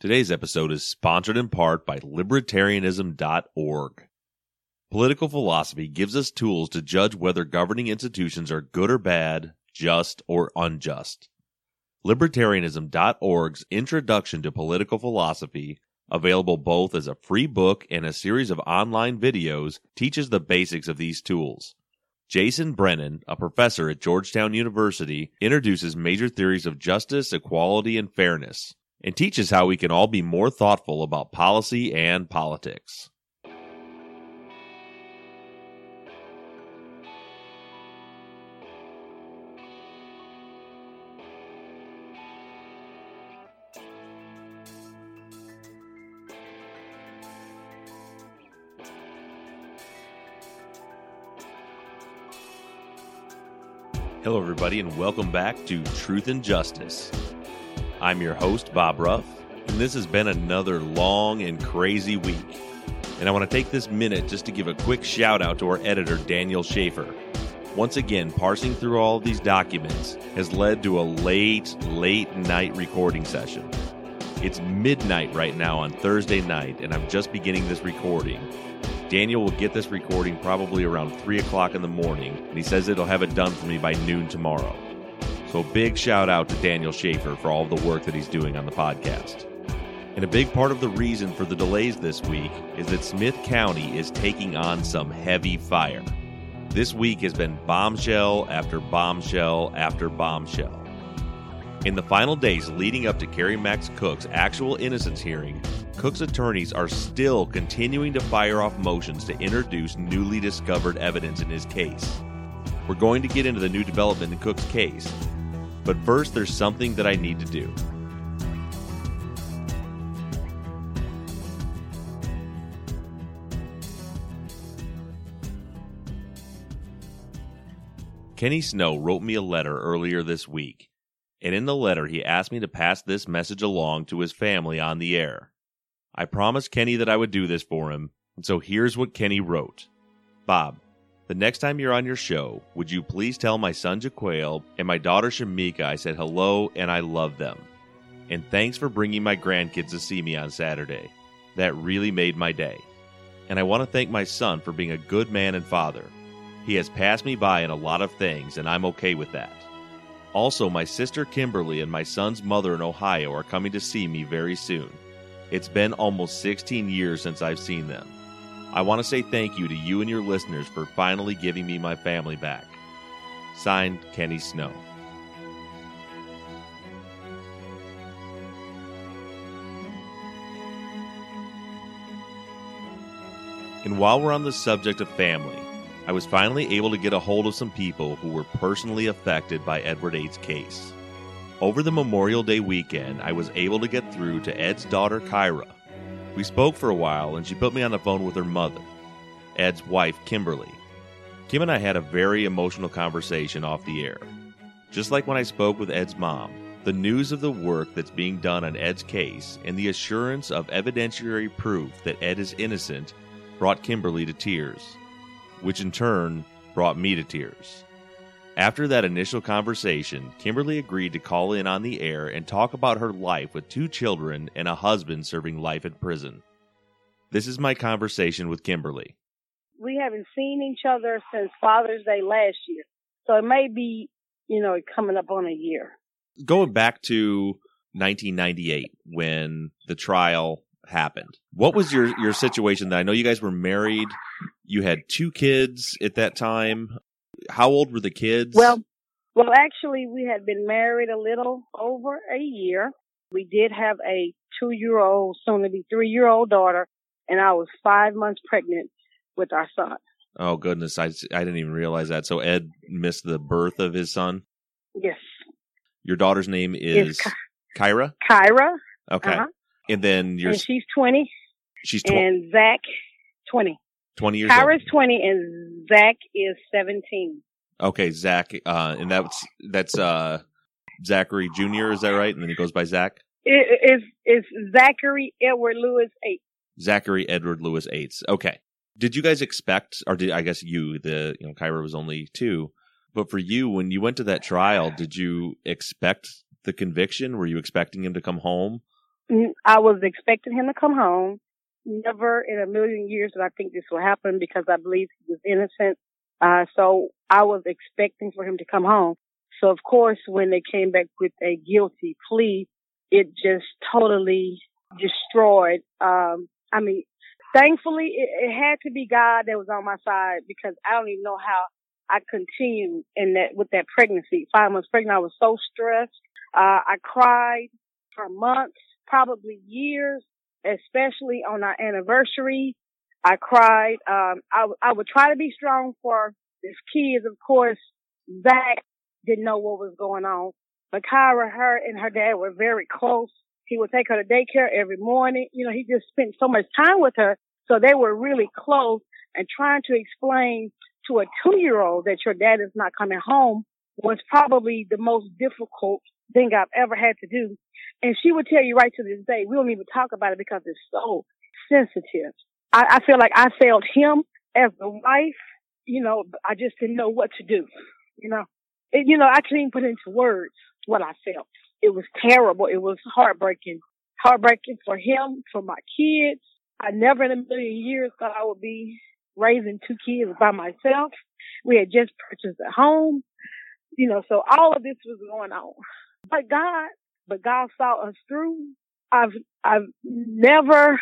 Today's episode is sponsored in part by Libertarianism.org. Political philosophy gives us tools to judge whether governing institutions are good or bad, just or unjust. Libertarianism.org's Introduction to Political Philosophy, available both as a free book and a series of online videos, teaches the basics of these tools. Jason Brennan, a professor at Georgetown University, introduces major theories of justice, equality, and fairness, and teaches how we can all be more thoughtful about policy and politics. Hello, everybody, and welcome back to Truth and Justice. I'm your host, Bob Ruff, and this has been another long and crazy week. And I want to take this minute just to give a quick shout out to our editor, Daniel Schaefer. Once again, parsing through all of these documents has led to a late night recording session. It's midnight right now on Thursday night, and I'm just beginning this recording. Daniel will get this recording probably around 3 o'clock in the morning, and he says it'll have it done for me by noon tomorrow. So a big shout out to Daniel Schaefer for all of the work that he's doing on the podcast. And a big part of the reason for the delays this week is that Smith County is taking on some heavy fire. This week has been bombshell after bombshell after bombshell. In the final days leading up to Kerry Max Cook's actual innocence hearing, Cook's attorneys are still continuing to fire off motions to introduce newly discovered evidence in his case. We're going to get into the new development in Cook's case, but first there's something that I need to do. Kenny Snow wrote me a letter earlier this week, and in the letter he asked me to pass this message along to his family on the air. I promised Kenny that I would do this for him, and so here's what Kenny wrote. Bob, the next time you're on your show, would you please tell my son Jaquail and my daughter Shamika I said hello and I love them. And thanks for bringing my grandkids to see me on Saturday. That really made my day. And I want to thank my son for being a good man and father. He has passed me by in a lot of things, and I'm okay with that. Also, my sister Kimberly and my son's mother in Ohio are coming to see me very soon. It's been almost 16 years since I've seen them. I want to say thank you to you and your listeners for finally giving me my family back. Signed, Kenny Snow. And while we're on the subject of family, I was finally able to get a hold of some people who were personally affected by Edward Ate's case. Over the Memorial Day weekend, I was able to get through to Ed's daughter, Kyra. We spoke for a while, and she put me on the phone with her mother, Ed's wife, Kimberly. Kim and I had a very emotional conversation off the air. Just like when I spoke with Ed's mom, the news of the work that's being done on Ed's case and the assurance of evidentiary proof that Ed is innocent brought Kimberly to tears, which in turn brought me to tears. After that initial conversation, Kimberly agreed to call in on the air and talk about her life with 2 children and a husband serving life in prison. This is my conversation with Kimberly. We haven't seen each other since Father's Day last year. So it may be, coming up on a year. Going back to 1998 when the trial happened, what was your situation then? I know you guys were married. You had 2 kids at that time. How old were the kids? Well, actually, we had been married a little over a year. We did have a 2-year-old, soon to be 3-year-old daughter, and I was 5 months pregnant with our son. Oh, goodness. I didn't even realize that. So Ed missed the birth of his son? Yes. Your daughter's name is Kyra? Kyra. Okay. Uh-huh. And then and she's 20. She's 20. And Zach, 20. 20 years old. Kyra's 20 and Zach is 17. Okay, Zach, and that's Zachary Jr., is that right? And then he goes by Zach? It's Zachary Edward Lewis Ates. Zachary Edward Lewis Ates. Okay. Did you guys expect, or I guess Kyra was only 2, but for you, when you went to that trial, did you expect the conviction? Were you expecting him to come home? I was expecting him to come home. Never in a million years did I think this would happen because I believe he was innocent. So I was expecting for him to come home. So of course, when they came back with a guilty plea, it just totally destroyed. Thankfully, it had to be God that was on my side because I don't even know how I continued with that pregnancy. 5 months pregnant, I was so stressed. I cried for months, probably years, especially on our anniversary. I cried. I would try to be strong for his kids. Of course, Zach didn't know what was going on. But Kyra, her and her dad were very close. He would take her to daycare every morning. You know, he just spent so much time with her. So they were really close, and trying to explain to a 2-year-old that your dad is not coming home was probably the most difficult thing I've ever had to do. And she would tell you right to this day, we don't even talk about it because it's so sensitive. I feel like I failed him as a wife. You know, I just didn't know what to do. I couldn't even put into words what I felt. It was terrible. It was heartbreaking. Heartbreaking for him, for my kids. I never in a million years thought I would be raising 2 kids by myself. We had just purchased a home. So all of this was going on. But God saw us through. I've never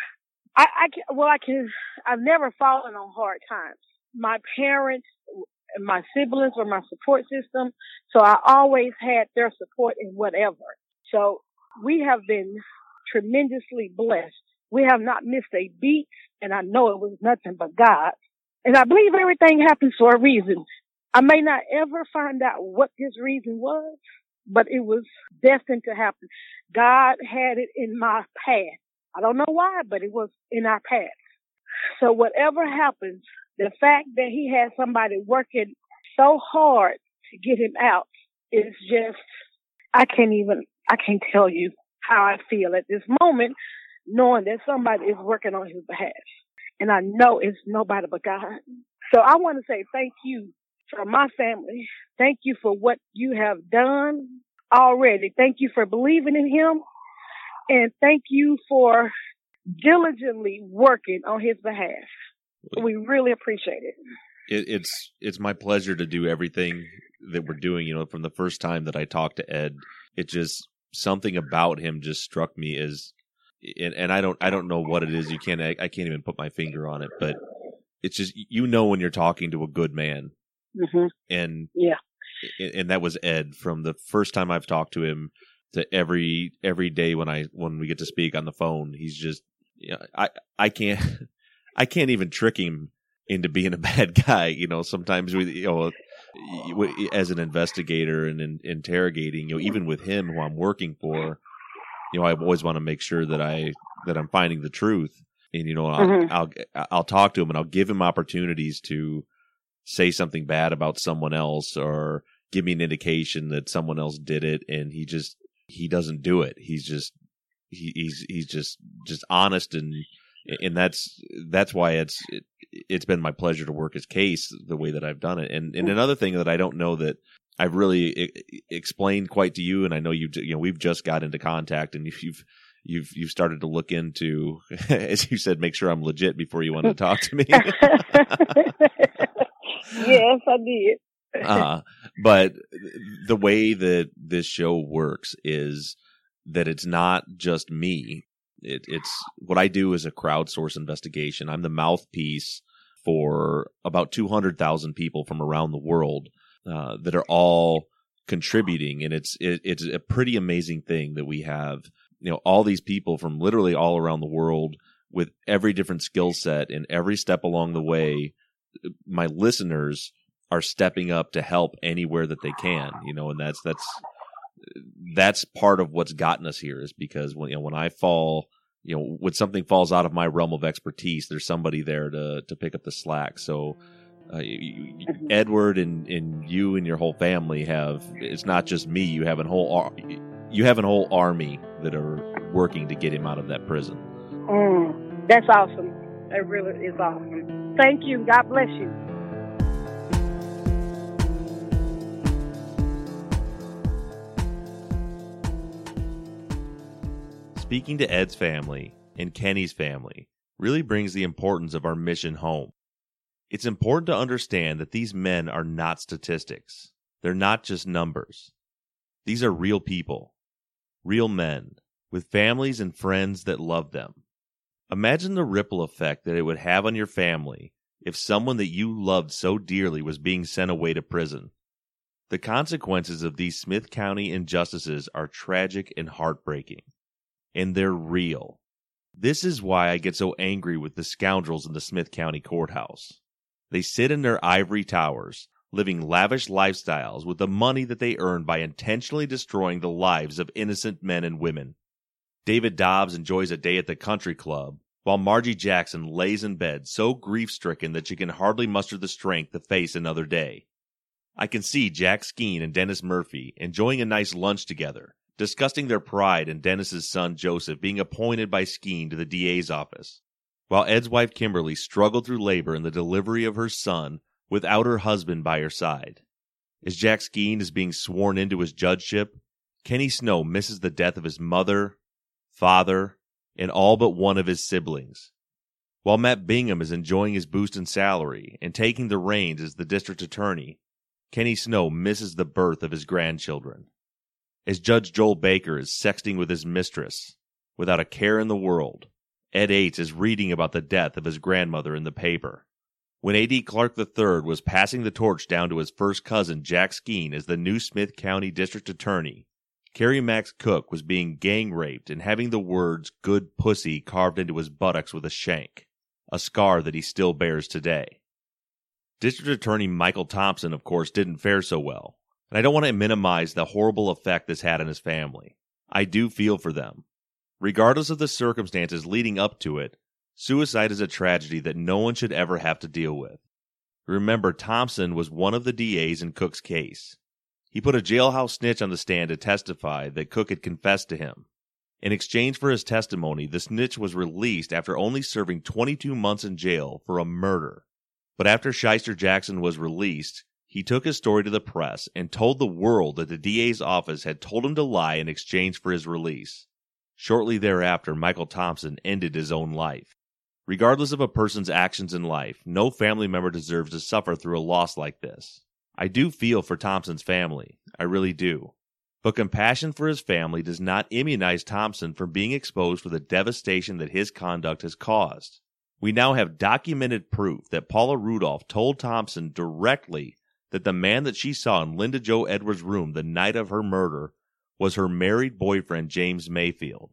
fallen on hard times. My parents and my siblings were my support system, so I always had their support in whatever. So we have been tremendously blessed. We have not missed a beat, and I know it was nothing but God. And I believe everything happens for a reason. I may not ever find out what this reason was, but it was destined to happen. God had it in my path. I don't know why, but it was in our path. So whatever happens, the fact that he had somebody working so hard to get him out is just, I can't tell you how I feel at this moment, knowing that somebody is working on his behalf. And I know it's nobody but God. So I want to say thank you for my family. Thank you for what you have done already. Thank you for believing in him. And thank you for diligently working on his behalf. We really appreciate it. It's my pleasure to do everything that we're doing. From the first time that I talked to Ed, it just, something about him just struck me as, and I don't know what it is. I can't even put my finger on it, but it's just, when you're talking to a good man. Mm-hmm. And yeah, and that was Ed from the first time I've talked to him to every day when we get to speak on the phone. He's just, I can't even trick him into being a bad guy. Sometimes as an investigator and in interrogating, even with him who I'm working for, I always want to make sure that I'm finding the truth. And mm-hmm. I'll talk to him and I'll give him opportunities to say something bad about someone else or give me an indication that someone else did it, and he doesn't do it. He's just honest, and that's why it's been my pleasure to work his case the way that I've done it. And another thing that I don't know that I've really explained quite to you, and I know we've just got into contact, and you've started to look into, as you said, make sure I'm legit before you want to talk to me. Yes, I did. But the way that this show works is that it's not just me. It's what I do is a crowdsource investigation. I'm the mouthpiece for about 200,000 people from around the world that are all contributing, and it's a pretty amazing thing that we have. All these people from literally all around the world with every different skill set, and every step along the way, my listeners are stepping up to help anywhere that they can, and that's part of what's gotten us here, is because when I fall, when something falls out of my realm of expertise, there's somebody there to pick up the slack. So Edward and you and your whole family it's not just me. You have a whole army that are working to get him out of that prison. That's awesome. It really is awesome. Thank you. God bless you. speaking to Ed's family and Kenny's family really brings the importance of our mission home. It's important to understand that these men are not statistics. They're not just numbers. These are real people, real men, with families and friends that love them. Imagine the ripple effect that it would have on your family if someone that you loved so dearly was being sent away to prison. The consequences of these Smith County injustices are tragic and heartbreaking, and they're real. This is why I get so angry with the scoundrels in the Smith County courthouse. They sit in their ivory towers, living lavish lifestyles with the money that they earn by intentionally destroying the lives of innocent men and women. David Dobbs enjoys a day at the country club, while Margie Jackson lays in bed so grief-stricken that she can hardly muster the strength to face another day. I can see Jack Skeen and Dennis Murphy enjoying a nice lunch together, discussing their pride in Dennis's son Joseph being appointed by Skeen to the DA's office, while Ed's wife Kimberly struggled through labor in the delivery of her son without her husband by her side. As Jack Skeen is being sworn into his judgeship, Kenny Snow misses the death of his mother, father, and all but one of his siblings. While Matt Bingham is enjoying his boost in salary and taking the reins as the district attorney, Kenny Snow misses the birth of his grandchildren. As Judge Joel Baker is sexting with his mistress, without a care in the world, Ed Ates is reading about the death of his grandmother in the paper. When A.D. Clark III was passing the torch down to his first cousin Jack Skeen as the new Smith County District Attorney, Kerry Max Cook was being gang-raped and having the words "good pussy" carved into his buttocks with a shank, a scar that he still bears today. District Attorney Michael Thompson, of course, didn't fare so well, and I don't want to minimize the horrible effect this had on his family. I do feel for them. Regardless of the circumstances leading up to it, suicide is a tragedy that no one should ever have to deal with. Remember, Thompson was one of the DAs in Cook's case. He put a jailhouse snitch on the stand to testify that Cook had confessed to him. In exchange for his testimony, the snitch was released after only serving 22 months in jail for a murder. But after Shyster Jackson was released, he took his story to the press and told the world that the DA's office had told him to lie in exchange for his release. Shortly thereafter, Michael Thompson ended his own life. Regardless of a person's actions in life, no family member deserves to suffer through a loss like this. I do feel for Thompson's family, I really do. But compassion for his family does not immunize Thompson from being exposed for the devastation that his conduct has caused. We now have documented proof that Paula Rudolph told Thompson directly that the man that she saw in Linda Jo Edwards' room the night of her murder was her married boyfriend, James Mayfield.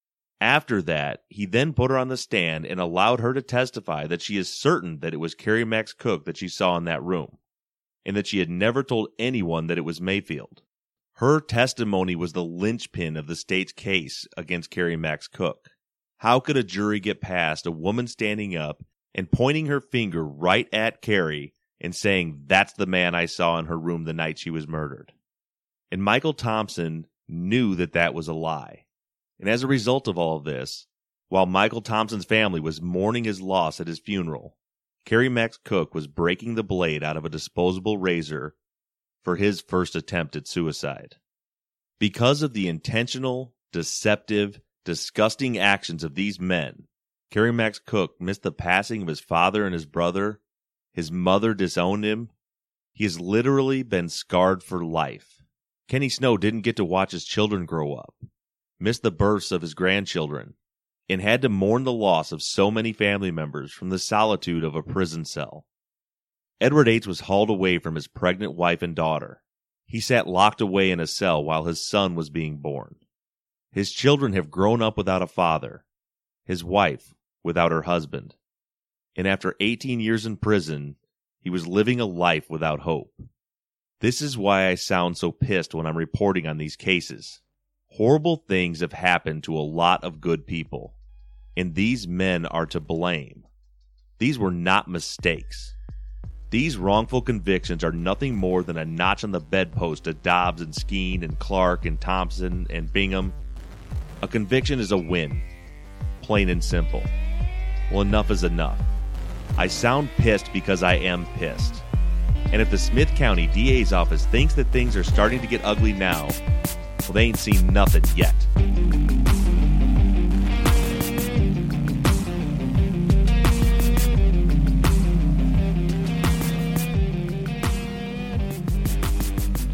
After that, he then put her on the stand and allowed her to testify that she is certain that it was Kerry Max Cook that she saw in that room, and that she had never told anyone that it was Mayfield. Her testimony was the linchpin of the state's case against Kerry Max Cook. How could a jury get past a woman standing up and pointing her finger right at Kerry and saying, "That's the man I saw in her room the night she was murdered"? And Michael Thompson knew that that was a lie. And as a result of all of this, while Michael Thompson's family was mourning his loss at his funeral, Kerry Max Cook was breaking the blade out of a disposable razor for his first attempt at suicide. Because of the intentional, deceptive, disgusting actions of these men, Kerry Max Cook missed the passing of his father and his brother. His mother disowned him. He has literally been scarred for life. Kenny Snow didn't get to watch his children grow up, missed the births of his grandchildren, and had to mourn the loss of so many family members from the solitude of a prison cell. Edward Ates was hauled away from his pregnant wife and daughter. He sat locked away in a cell while his son was being born. His children have grown up without a father, his wife without her husband, and after 18 years in prison, he was living a life without hope. This is why I sound so pissed when I'm reporting on these cases. Horrible things have happened to a lot of good people, and these men are to blame. These were not mistakes. These wrongful convictions are nothing more than a notch on the bedpost to Dobbs and Skeen and Clark and Thompson and Bingham. A conviction is a win. Plain and simple. Well, enough is enough. I sound pissed because I am pissed. And if the Smith County DA's office thinks that things are starting to get ugly now, well, they ain't seen nothing yet.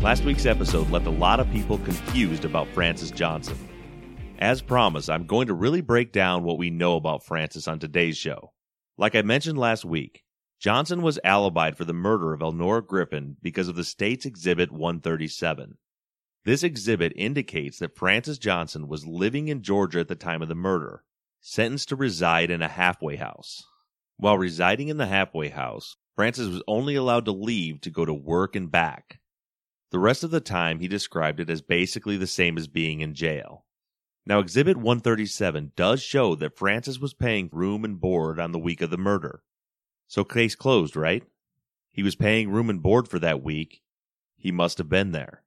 Last week's episode left a lot of people confused about Francis Johnson. As promised, I'm going to really break down what we know about Francis on today's show. Like I mentioned last week, Johnson was alibied for the murder of Elnora Griffin because of the state's Exhibit 137. This exhibit indicates that Francis Johnson was living in Georgia at the time of the murder, sentenced to reside in a halfway house. While residing in the halfway house, Francis was only allowed to leave to go to work and back. The rest of the time, he described it as basically the same as being in jail. Now, Exhibit 137 does show that Francis was paying room and board on the week of the murder. So case closed, right? He was paying room and board for that week. He must have been there.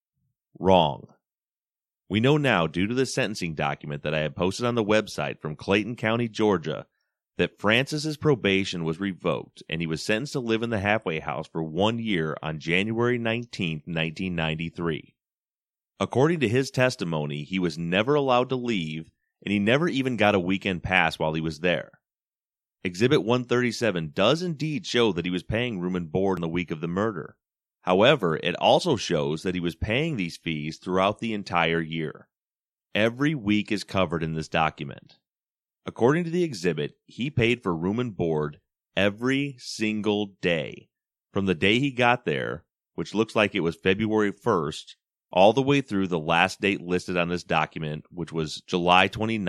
Wrong. We know now, due to the sentencing document that I had posted on the website from Clayton County, Georgia, that Francis's probation was revoked and he was sentenced to live in the halfway house for 1 year on January 19, 1993. According to his testimony, he was never allowed to leave and he never even got a weekend pass while he was there. Exhibit 137 does indeed show that he was paying room and board in the week of the murder. However, it also shows that he was paying these fees throughout the entire year. Every week is covered in this document. According to the exhibit, he paid for room and board every single day, from the day he got there, which looks like it was February 1st, all the way through the last date listed on this document, which was July 29,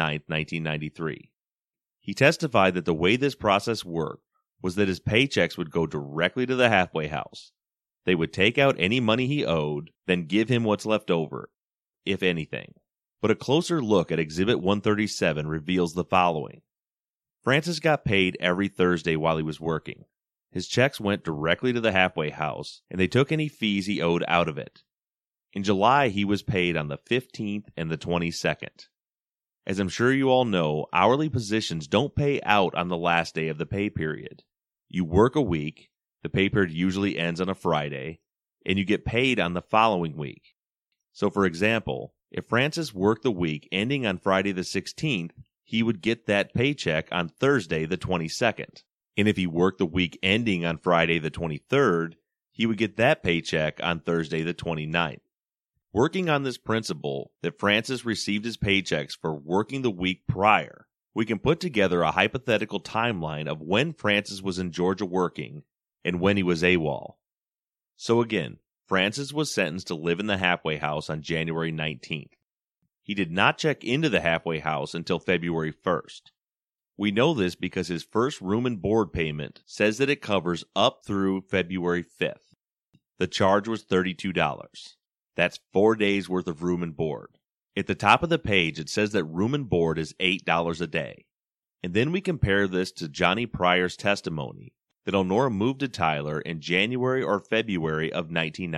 1993. He testified that the way this process worked was that his paychecks would go directly to the halfway house. They would take out any money he owed, then give him what's left over, if anything. But a closer look at Exhibit 137 reveals the following. Francis got paid every Thursday while he was working. His checks went directly to the halfway house, and they took any fees he owed out of it. In July, he was paid on the 15th and the 22nd. As I'm sure you all know, hourly positions don't pay out on the last day of the pay period. You work a week, the pay period usually ends on a Friday, and you get paid on the following week. So for example, if Francis worked the week ending on Friday the 16th, he would get that paycheck on Thursday the 22nd. And if he worked the week ending on Friday the 23rd, he would get that paycheck on Thursday the 29th. Working on this principle that Francis received his paychecks for working the week prior, we can put together a hypothetical timeline of when Francis was in Georgia working and when he was AWOL. So again, Francis was sentenced to live in the halfway house on January 19th. He did not check into the halfway house until February 1st. We know this because his first room and board payment says that it covers up through February 5th. The charge was $32. That's 4 days worth of room and board. At the top of the page, it says that room and board is $8 a day. And then we compare this to Johnny Pryor's testimony that Elnora moved to Tyler in January or February of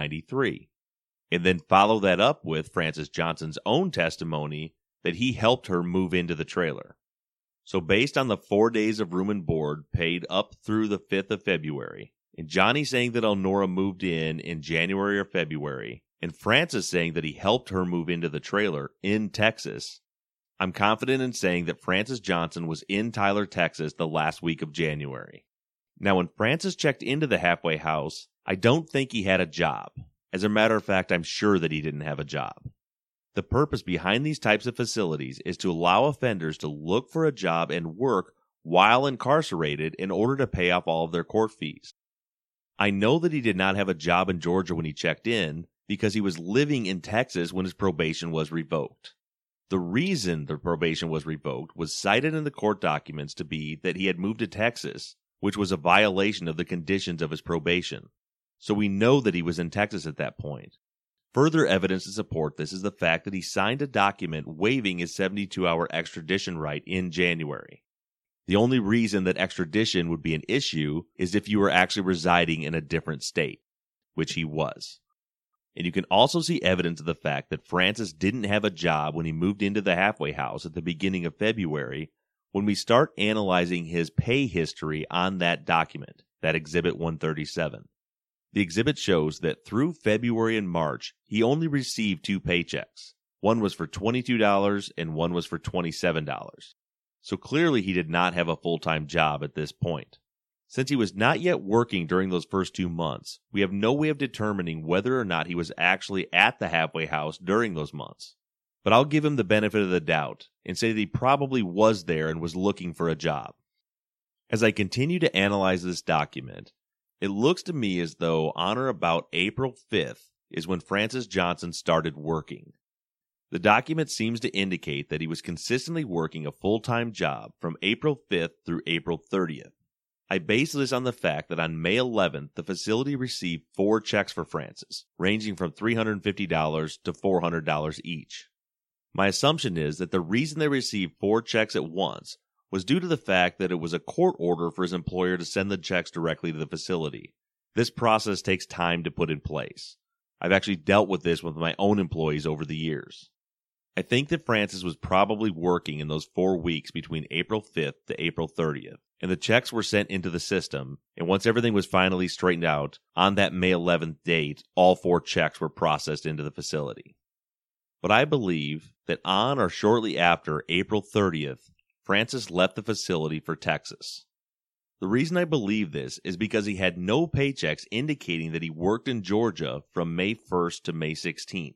1993. And then follow that up with Francis Johnson's own testimony that he helped her move into the trailer. So based on the 4 days of room and board paid up through the 5th of February, and Johnny saying that Elnora moved in January or February, and Francis saying that he helped her move into the trailer in Texas, I'm confident in saying that Francis Johnson was in Tyler, Texas the last week of January. Now, when Francis checked into the halfway house, I don't think he had a job. As a matter of fact, I'm sure that he didn't have a job. The purpose behind these types of facilities is to allow offenders to look for a job and work while incarcerated in order to pay off all of their court fees. I know that he did not have a job in Georgia when he checked in because he was living in Texas when his probation was revoked. The reason the probation was revoked was cited in the court documents to be that he had moved to Texas, which was a violation of the conditions of his probation. So we know that he was in Texas at that point. Further evidence to support this is the fact that he signed a document waiving his 72-hour extradition right in January. The only reason that extradition would be an issue is if you were actually residing in a different state, which he was. And you can also see evidence of the fact that Francis didn't have a job when he moved into the halfway house at the beginning of February when we start analyzing his pay history on that document, that Exhibit 137. The exhibit shows that through February and March, he only received 2 paychecks. One was for $22 and one was for $27. So clearly he did not have a full-time job at this point. Since he was not yet working during those first 2 months, we have no way of determining whether or not he was actually at the halfway house during those months. But I'll give him the benefit of the doubt and say that he probably was there and was looking for a job. As I continue to analyze this document, it looks to me as though on or about April 5th is when Francis Johnson started working. The document seems to indicate that he was consistently working a full-time job from April 5th through April 30th. I base this on the fact that on May 11th, the facility received 4 checks for Francis, ranging from $350 to $400 each. My assumption is that the reason they received 4 checks at once was due to the fact that it was a court order for his employer to send the checks directly to the facility. This process takes time to put in place. I've actually dealt with this with my own employees over the years. I think that Francis was probably working in those 4 weeks between April 5th to April 30th, and the checks were sent into the system, and once everything was finally straightened out, on that May 11th date, all 4 checks were processed into the facility. But I believe that on or shortly after April 30th, Francis left the facility for Texas. The reason I believe this is because he had no paychecks indicating that he worked in Georgia from May 1st to May 16th.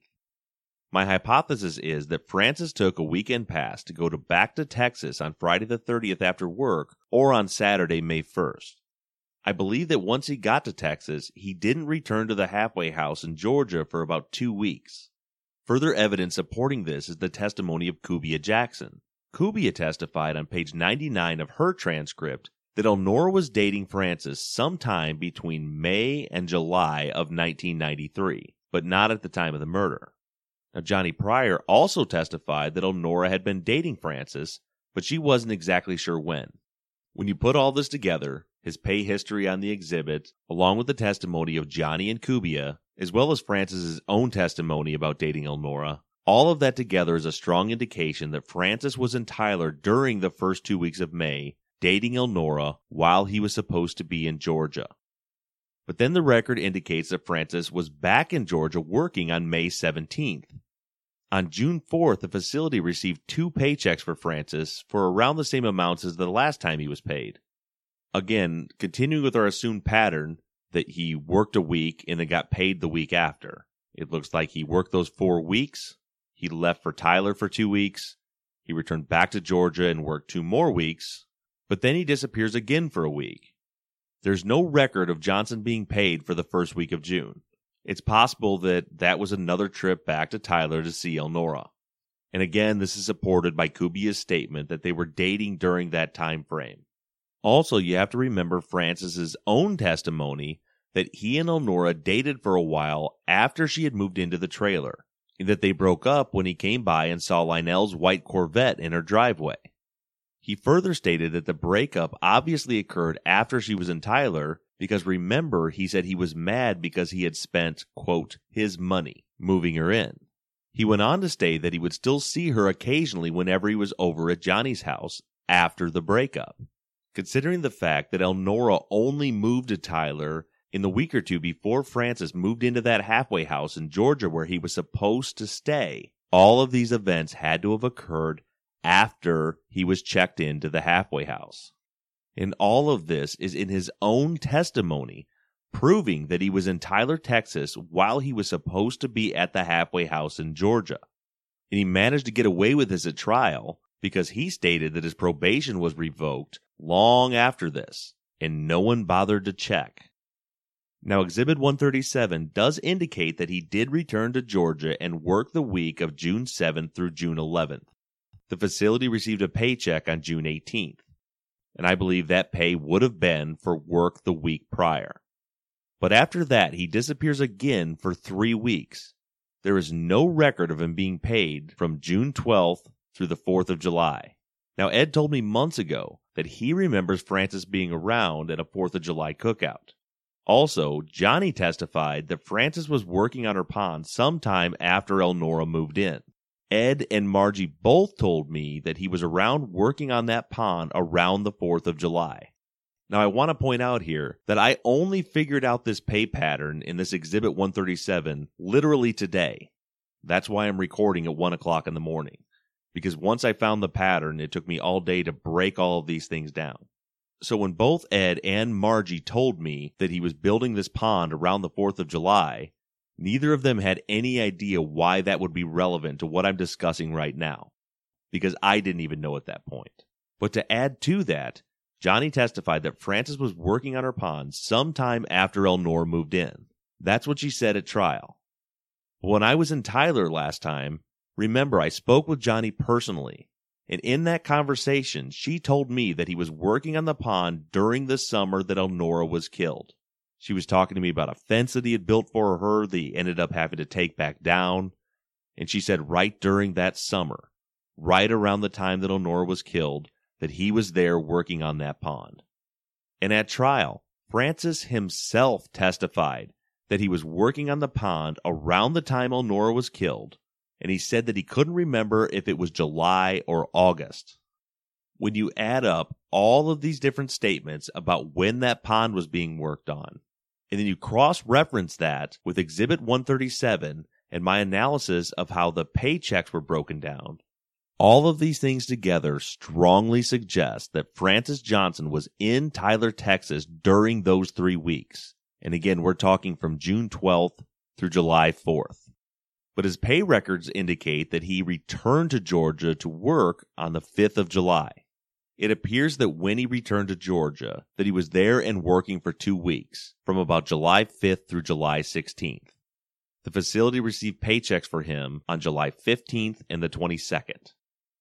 My hypothesis is that Francis took a weekend pass to go back to Texas on Friday the 30th after work or on Saturday, May 1st. I believe that once he got to Texas, he didn't return to the halfway house in Georgia for about 2 weeks. Further evidence supporting this is the testimony of Kubia Jackson. Kubia testified on page 99 of her transcript that Elnora was dating Francis sometime between May and July of 1993, but not at the time of the murder. Now, Johnny Pryor also testified that Elnora had been dating Francis, but she wasn't exactly sure when. When you put all this together, his pay history on the exhibit, along with the testimony of Johnny and Kubia, as well as Francis's own testimony about dating Elnora, all of that together is a strong indication that Francis was in Tyler during the first 2 weeks of May, dating Elnora while he was supposed to be in Georgia. But then the record indicates that Francis was back in Georgia working on May 17th. On June 4th, the facility received 2 paychecks for Francis for around the same amounts as the last time he was paid. Again, continuing with our assumed pattern that he worked a week and then got paid the week after. It looks like he worked those 4 weeks, he left for Tyler for 2 weeks, he returned back to Georgia and worked 2 more weeks, but then he disappears again for a week. There's no record of Johnson being paid for the first week of June. It's possible that that was another trip back to Tyler to see Elnora. And again, this is supported by Kubia's statement that they were dating during that time frame. Also, you have to remember Francis's own testimony that he and Elnora dated for a while after she had moved into the trailer, and that they broke up when he came by and saw Lionel's white Corvette in her driveway. He further stated that the breakup obviously occurred after she was in Tyler because remember, he said he was mad because he had spent, quote, his money moving her in. He went on to state that he would still see her occasionally whenever he was over at Johnny's house after the breakup. Considering the fact that Elnora only moved to Tyler in the week or 2 before Francis moved into that halfway house in Georgia where he was supposed to stay, all of these events had to have occurred after he was checked into the halfway house. And all of this is in his own testimony, proving that he was in Tyler, Texas, while he was supposed to be at the halfway house in Georgia. And he managed to get away with this at trial because he stated that his probation was revoked long after this, and no one bothered to check. Now, Exhibit 137 does indicate that he did return to Georgia and work the week of June 7th through June 11th. The facility received a paycheck on June 18th. And I believe that pay would have been for work the week prior. But after that, he disappears again for 3 weeks. There is no record of him being paid from June 12th through the 4th of July. Now, Ed told me months ago that he remembers Francis being around at a 4th of July cookout. Also, Johnny testified that Francis was working on her pond sometime after Elnora moved in. Ed and Margie both told me that he was around working on that pond around the 4th of July. Now, I want to point out here that I only figured out this pay pattern in this Exhibit 137 literally today. That's why I'm recording at 1 o'clock in the morning. Because once I found the pattern, it took me all day to break all of these things down. So when both Ed and Margie told me that he was building this pond around the 4th of July, neither of them had any idea why that would be relevant to what I'm discussing right now, because I didn't even know at that point. But to add to that, Johnny testified that Frances was working on her pond sometime after Elnora moved in. That's what she said at trial. But when I was in Tyler last time, remember I spoke with Johnny personally. And in that conversation, she told me that he was working on the pond during the summer that Elnora was killed. She was talking to me about a fence that he had built for her that he ended up having to take back down. And she said right during that summer, right around the time that Elnora was killed, that he was there working on that pond. And at trial, Frances himself testified that he was working on the pond around the time Elnora was killed, and he said that he couldn't remember if it was July or August. When you add up all of these different statements about when that pond was being worked on, and then you cross-reference that with Exhibit 137 and my analysis of how the paychecks were broken down, all of these things together strongly suggest that Frances Johnson was in Tyler, Texas during those 3 weeks. And again, we're talking from June 12th through July 4th. But his pay records indicate that he returned to Georgia to work on the 5th of July. It appears that when he returned to Georgia, that he was there and working for 2 weeks, from about July 5th through July 16th. The facility received paychecks for him on July 15th and the 22nd.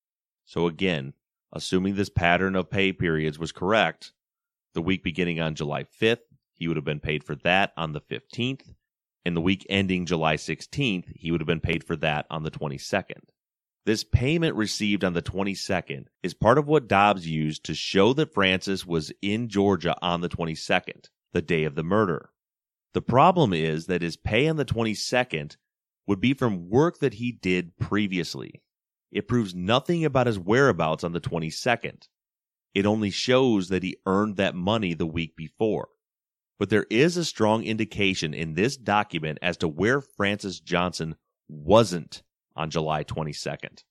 So again, assuming this pattern of pay periods was correct, the week beginning on July 5th, he would have been paid for that on the 15th, and the week ending July 16th, he would have been paid for that on the 22nd. This payment received on the 22nd is part of what Dobbs used to show that Frances was in Georgia on the 22nd, the day of the murder. The problem is that his pay on the 22nd would be from work that he did previously. It proves nothing about his whereabouts on the 22nd. It only shows that he earned that money the week before. But there is a strong indication in this document as to where Frances Johnson wasn't on July 22nd.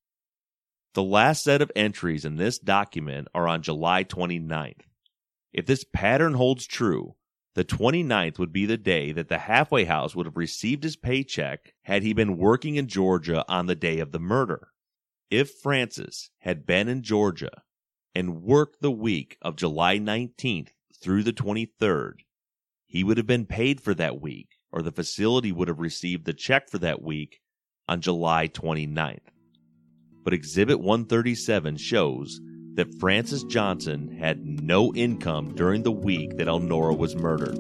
The last set of entries in this document are on July 29th. If this pattern holds true, the 29th would be the day that the halfway house would have received his paycheck had he been working in Georgia on the day of the murder. If Frances had been in Georgia and worked the week of July 19th through the 23rd, he would have been paid for that week, or the facility would have received the check for that week on July 29th. But Exhibit 137 shows that Frances Johnson had no income during the week that Elnora was murdered.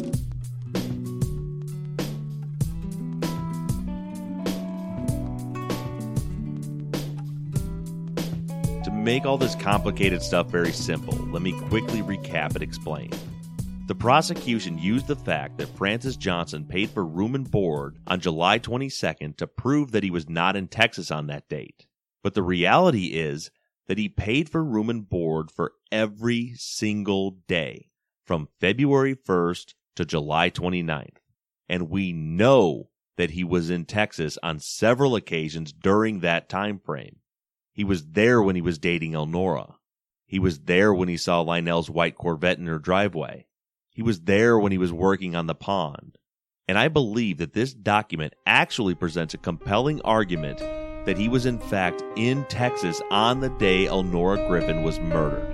To make all this complicated stuff very simple, let me quickly recap and explain. The prosecution used the fact that Frances Johnson paid for room and board on July 22nd to prove that he was not in Texas on that date. But the reality is that he paid for room and board for every single day from February 1st to July 29th. And we know that he was in Texas on several occasions during that time frame. He was there when he was dating Elnora. He was there when he saw Lionel's white Corvette in her driveway. He was there when he was working on the pond. And I believe that this document actually presents a compelling argument that he was in fact in Texas on the day Elnora Griffin was murdered.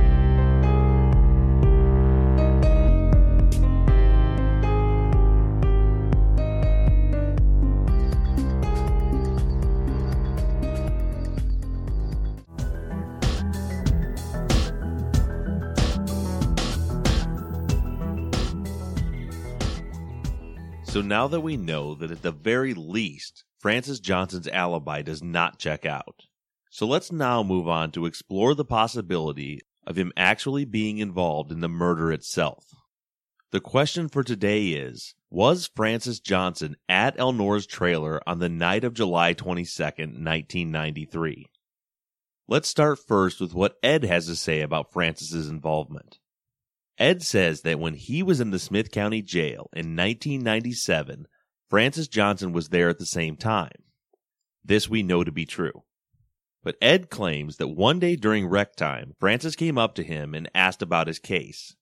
So now that we know that at the very least, Frances Johnson's alibi does not check out. So let's now move on to explore the possibility of him actually being involved in the murder itself. The question for today is, was Frances Johnson at Elnora's trailer on the night of July 22nd, 1993? Let's start first with what Ed has to say about Frances's involvement. Ed says that when he was in the Smith County Jail in 1997, Frances Johnson was there at the same time. This we know to be true. But Ed claims that one day during rec time, Francis came up to him and asked about his case.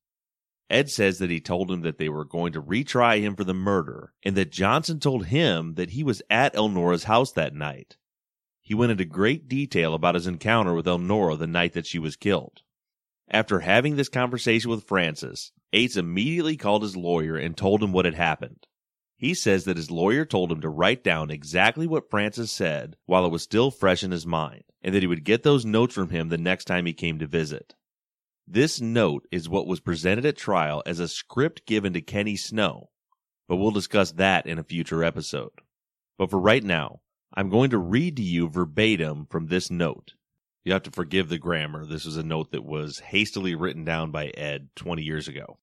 Ed says that he told him that they were going to retry him for the murder, and that Johnson told him that he was at Elnora's house that night. He went into great detail about his encounter with Elnora the night that she was killed. After having this conversation with Francis, Ates immediately called his lawyer and told him what had happened. He says that his lawyer told him to write down exactly what Francis said while it was still fresh in his mind, and that he would get those notes from him the next time he came to visit. This note is what was presented at trial as a script given to Kenny Snow, but we'll discuss that in a future episode. But for right now, I'm going to read to you verbatim from this note. You have to forgive the grammar. This was a note that was hastily written down by Ed 20 years ago.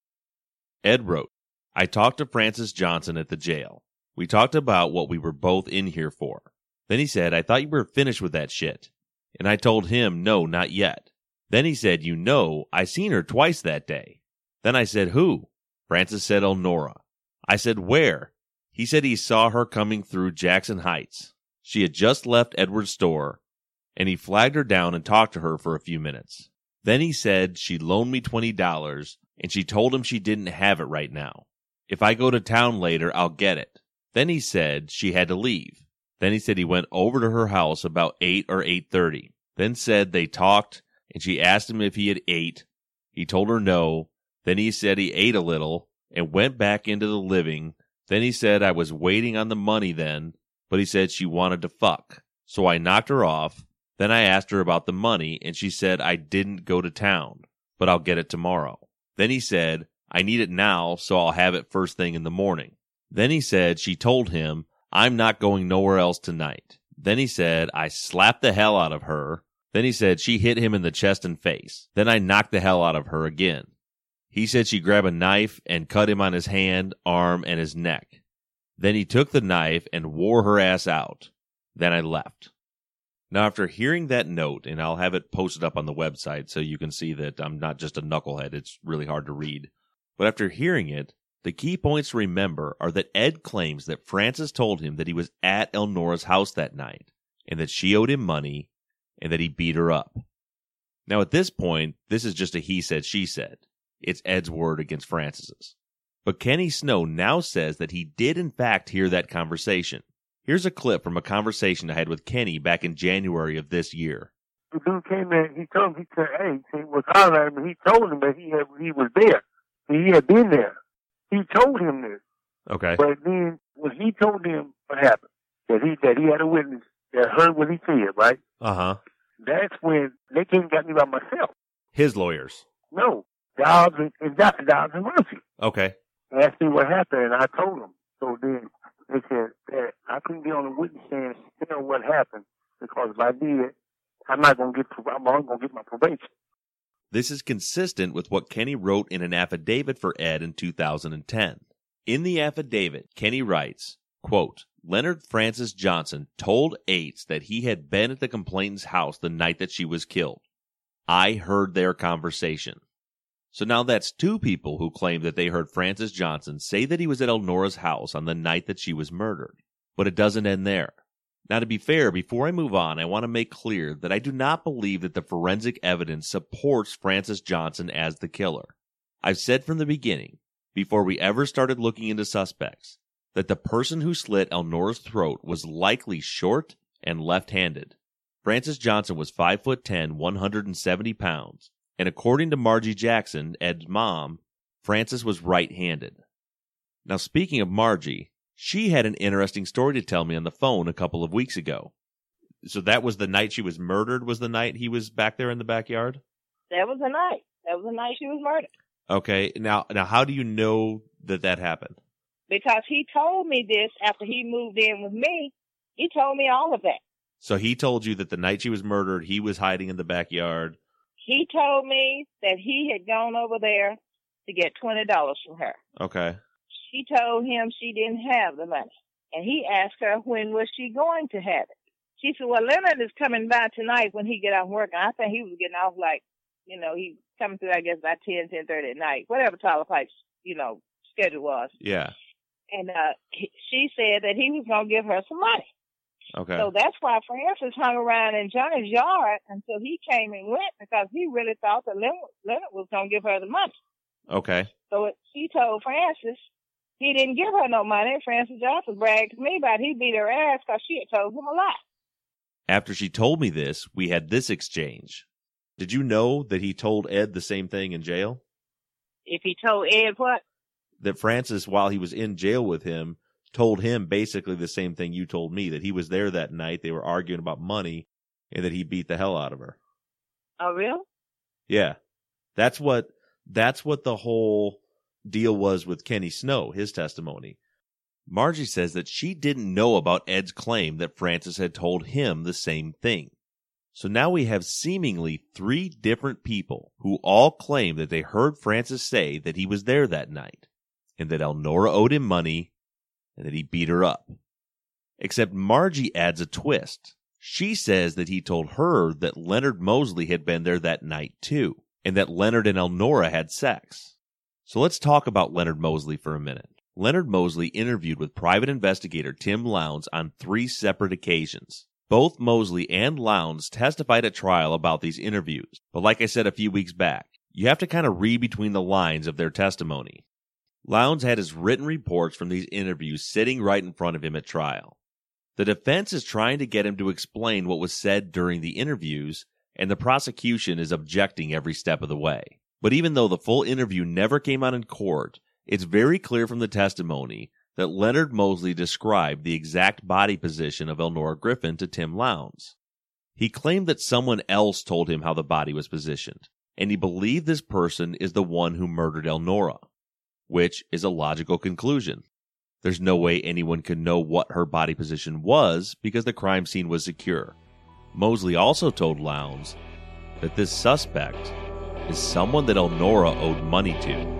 Ed wrote, I talked to Francis Johnson at the jail. We talked about what we were both in here for. Then he said, I thought you were finished with that shit. And I told him, no, not yet. Then he said, you know, I seen her twice that day. Then I said, who? Francis said, Elnora. I said, where? He said he saw her coming through Jackson Heights. She had just left Edward's store, and he flagged her down and talked to her for a few minutes. Then he said she loaned me $20, and she told him she didn't have it right now. If I go to town later, I'll get it. Then he said she had to leave. Then he said he went over to her house about 8 or 8:30. Then said they talked, and she asked him if he had ate. He told her no. Then he said he ate a little and went back into the living. Then he said I was waiting on the money then, but he said she wanted to fuck. So I knocked her off. Then I asked her about the money, and she said I didn't go to town, but I'll get it tomorrow. Then he said, I need it now, so I'll have it first thing in the morning. Then he said she told him, I'm not going nowhere else tonight. Then he said I slapped the hell out of her. Then he said she hit him in the chest and face. Then I knocked the hell out of her again. He said she grabbed a knife and cut him on his hand, arm, and his neck. Then he took the knife and wore her ass out. Then I left. Now, after hearing that note, and I'll have it posted up on the website so you can see that I'm not just a knucklehead, it's really hard to read. But after hearing it, the key points to remember are that Ed claims that Francis told him that he was at Elnora's house that night, and that she owed him money, and that he beat her up. Now, at this point, this is just a he said, she said. It's Ed's word against Francis's. But Kenny Snow now says that he did in fact hear that conversation. Here's a clip from a conversation I had with Kenny back in January of this year. The dude came in, he told him, he said, hey, he was hollering at him, he told him that he was there. He had been there. He told him this. Okay. But then when he told him what happened, that he had a witness that heard what he said, right? Uh-huh. That's when they came and got me by myself. His lawyers? No. Dobbs and Murphy. Okay. Asked me what happened, and I told them. So then they said that I couldn't be on the witness stand and tell what happened, because if I did, I'm only going to get my probation. This is consistent with what Kenny wrote in an affidavit for Ed in 2010. In the affidavit, Kenny writes, quote, Leonard Francis Johnson told Ates that he had been at the complainant's house the night that she was killed. I heard their conversation. So now that's two people who claim that they heard Francis Johnson say that he was at Elnora's house on the night that she was murdered. But it doesn't end there. Now, to be fair, before I move on, I want to make clear that I do not believe that the forensic evidence supports Francis Johnson as the killer. I've said from the beginning, before we ever started looking into suspects, that the person who slit Elnora's throat was likely short and left-handed. Francis Johnson was 5'10", 170 pounds, and according to Margie Jackson, Ed's mom, Francis was right-handed. Now, speaking of Margie, she had an interesting story to tell me on the phone a couple of weeks ago. So that was the night she was murdered, was the night he was back there in the backyard? That was the night. That was the night she was murdered. Okay. Now, how do you know that happened? Because he told me this after he moved in with me. He told me all of that. So he told you that the night she was murdered, he was hiding in the backyard. He told me that he had gone over there to get $20 from her. Okay. She told him she didn't have the money. And he asked her when was she going to have it. She said, well, Leonard is coming by tonight when he get off work. And I think he was getting off he coming through, I guess, by 10:30 at night. Whatever Tyler Pipe's, schedule was. Yeah. And she said that he was going to give her some money. Okay. So that's why Francis hung around in Johnny's yard until he came and went, because he really thought that Leonard was going to give her the money. Okay. So she told Francis he didn't give her no money. Francis Johnson bragged to me about he beat her ass because she had told him a lie. After she told me this, we had this exchange. Did you know that he told Ed the same thing in jail? If he told Ed what? That Francis, while he was in jail with him, told him basically the same thing you told me, that he was there that night, they were arguing about money, and that he beat the hell out of her. Oh, really? Yeah. That's what the whole deal was with Kenny Snow, his testimony. Margie says that she didn't know about Ed's claim that Francis had told him the same thing. So now we have seemingly 3 different people who all claim that they heard Francis say that he was there that night, and that Elnora owed him money, and that he beat her up. Except Margie adds a twist. She says that he told her that Leonard Mosley had been there that night too, and that Leonard and Elnora had sex. So let's talk about Leonard Mosley for a minute. Leonard Mosley interviewed with private investigator Tim Lowndes on 3 separate occasions. Both Mosley and Lowndes testified at trial about these interviews, but like I said a few weeks back, you have to kind of read between the lines of their testimony. Lowndes had his written reports from these interviews sitting right in front of him at trial. The defense is trying to get him to explain what was said during the interviews, and the prosecution is objecting every step of the way. But even though the full interview never came out in court, it's very clear from the testimony that Leonard Mosley described the exact body position of Elnora Griffin to Tim Lowndes. He claimed that someone else told him how the body was positioned, and he believed this person is the one who murdered Elnora, which is a logical conclusion. There's no way anyone could know what her body position was because the crime scene was secure. Mosley also told Lowndes that this suspect is someone that Elnora owed money to.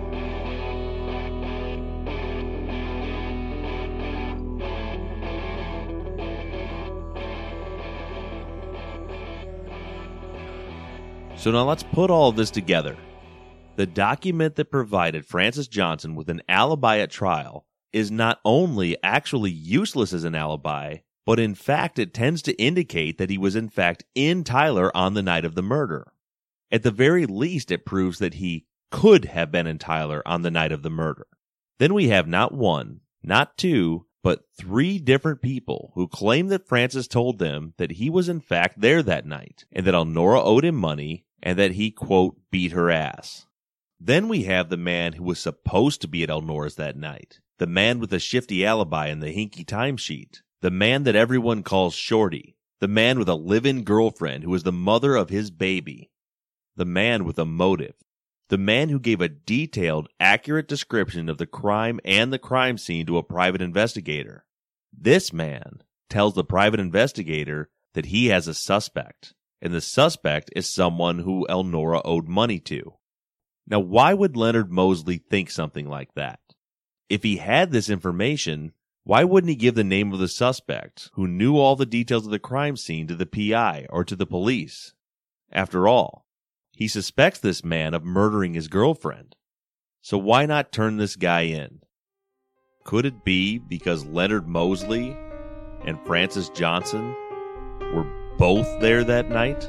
So now let's put all of this together. The document that provided Francis Johnson with an alibi at trial is not only actually useless as an alibi, but in fact it tends to indicate that he was in fact in Tyler on the night of the murder. At the very least, it proves that he could have been in Tyler on the night of the murder. Then we have not 1, not 2, but 3 different people who claim that Francis told them that he was in fact there that night, and that Elnora owed him money, and that he, quote, beat her ass. Then we have the man who was supposed to be at Elnora's that night, the man with the shifty alibi and the hinky timesheet, the man that everyone calls Shorty, the man with a live-in girlfriend who is the mother of his baby, the man with a motive, the man who gave a detailed, accurate description of the crime and the crime scene to a private investigator. This man tells the private investigator that he has a suspect, and the suspect is someone who Elnora owed money to. Now, why would Leonard Mosley think something like that? If he had this information, why wouldn't he give the name of the suspect, who knew all the details of the crime scene, to the PI or to the police? After all, he suspects this man of murdering his girlfriend. So why not turn this guy in? Could it be because Leonard Mosley and Francis Johnson were both there that night?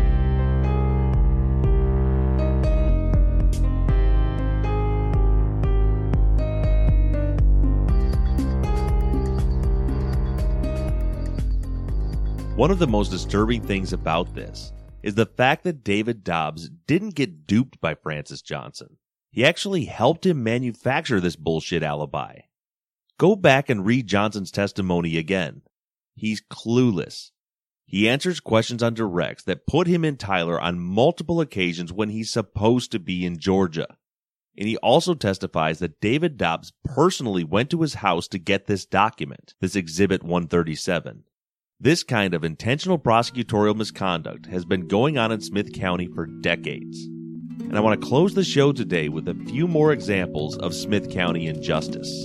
One of the most disturbing things about this is the fact that David Dobbs didn't get duped by Francis Johnson. He actually helped him manufacture this bullshit alibi. Go back and read Johnson's testimony again. He's clueless. He answers questions on directs that put him in Tyler on multiple occasions when he's supposed to be in Georgia. And he also testifies that David Dobbs personally went to his house to get this document, this Exhibit 137. This kind of intentional prosecutorial misconduct has been going on in Smith County for decades. And I want to close the show today with a few more examples of Smith County injustice.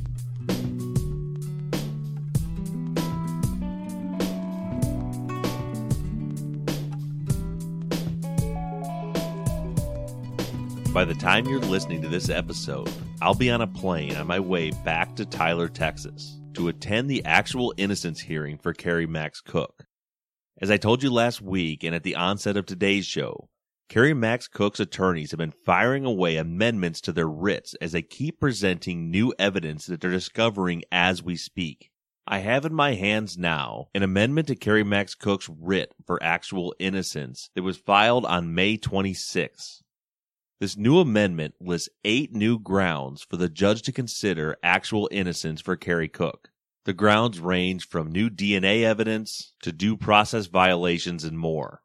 By the time you're listening to this episode, I'll be on a plane on my way back to Tyler, Texas. to attend the actual innocence hearing for Kerry Max Cook. As I told you last week and at the onset of today's show, Kerry Max Cook's attorneys have been firing away amendments to their writs as they keep presenting new evidence that they're discovering as we speak. I have in my hands now an amendment to Kerry Max Cook's writ for actual innocence that was filed on May 26. This new amendment lists 8 new grounds for the judge to consider actual innocence for Kerry Cook. The grounds range from new DNA evidence to due process violations and more.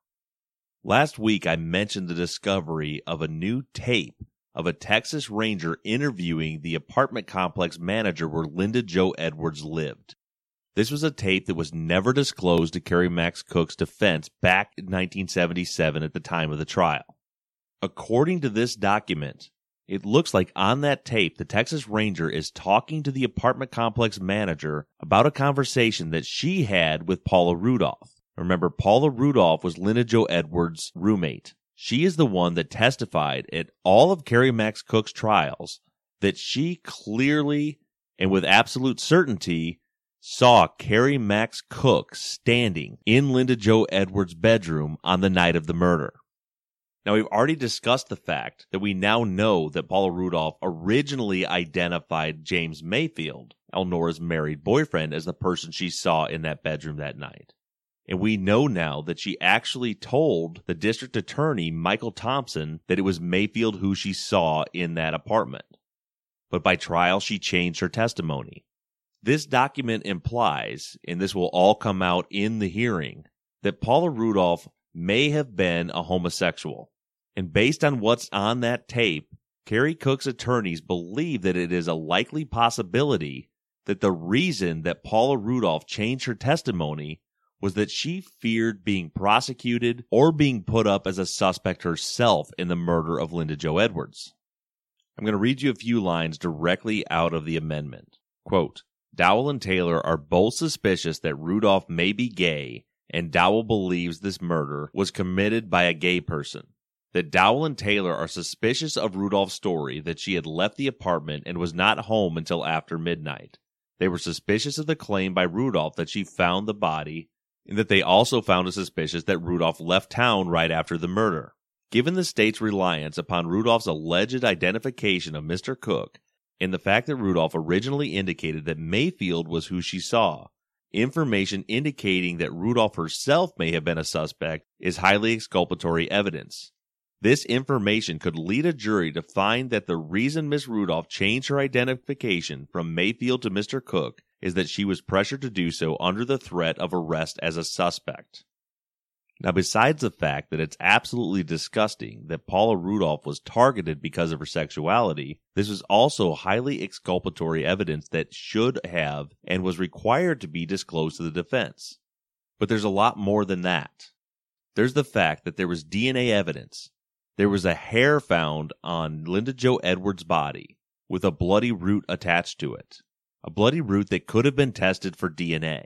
Last week I mentioned the discovery of a new tape of a Texas Ranger interviewing the apartment complex manager where Linda Jo Edwards lived. This was a tape that was never disclosed to Kerry Max Cook's defense back in 1977 at the time of the trial. According to this document, it looks like on that tape the Texas Ranger is talking to the apartment complex manager about a conversation that she had with Paula Rudolph. Remember, Paula Rudolph was Linda Jo Edwards' roommate. She is the one that testified at all of Kerry Max Cook's trials that she clearly and with absolute certainty saw Kerry Max Cook standing in Linda Jo Edwards' bedroom on the night of the murder. Now, we've already discussed the fact that we now know that Paula Rudolph originally identified James Mayfield, Elnora's married boyfriend, as the person she saw in that bedroom that night. And we know now that she actually told the district attorney, Michael Thompson, that it was Mayfield who she saw in that apartment. But by trial, she changed her testimony. This document implies, and this will all come out in the hearing, that Paula Rudolph may have been a homosexual. And based on what's on that tape, Kerry Cook's attorneys believe that it is a likely possibility that the reason that Paula Rudolph changed her testimony was that she feared being prosecuted or being put up as a suspect herself in the murder of Linda Jo Edwards. I'm going to read you a few lines directly out of the amendment. Quote, Dowell and Taylor are both suspicious that Rudolph may be gay, and Dowell believes this murder was committed by a gay person. That Dowell and Taylor are suspicious of Rudolph's story that she had left the apartment and was not home until after midnight. They were suspicious of the claim by Rudolph that she found the body, and that they also found it suspicious that Rudolph left town right after the murder. Given the state's reliance upon Rudolph's alleged identification of Mr. Cook, and the fact that Rudolph originally indicated that Mayfield was who she saw, information indicating that Rudolph herself may have been a suspect is highly exculpatory evidence. This information could lead a jury to find that the reason Miss Rudolph changed her identification from Mayfield to Mr. Cook is that she was pressured to do so under the threat of arrest as a suspect. Now, besides the fact that it's absolutely disgusting that Paula Rudolph was targeted because of her sexuality, this was also highly exculpatory evidence that should have and was required to be disclosed to the defense. But there's a lot more than that. There's the fact that there was DNA evidence. There was a hair found on Linda Jo Edwards' body with a bloody root attached to it. A bloody root that could have been tested for DNA.